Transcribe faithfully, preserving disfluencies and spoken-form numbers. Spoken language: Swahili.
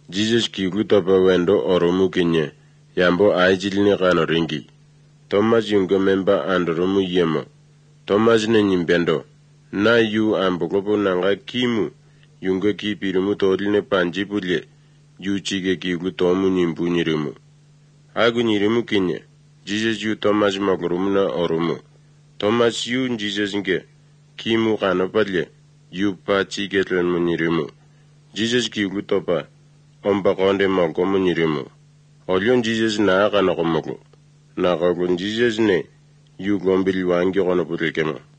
Jesus kigutopa wendo oromu kinye, yambo aijilini kano ringi. Thomas yungo memba andoromu yemo. Thomas ne nyimbendo. Na yu ambokopo nanga kimu, yungo kipirumu toline panjipulye, yu chige kigutomu nyimbu nyirimu. Hagu nyirimu kinye, Jesus yu Thomas magurumu na oromu. Thomas yu Jesus nge, kimu kano palye, yu pa chige tlenmu nyirimu. Jesus kigutopa, omba konde magomu nyirimu. Olyon Jesus na aka nakomoku. Na kakun Jesus ne, yu gombili wangi kono purekema.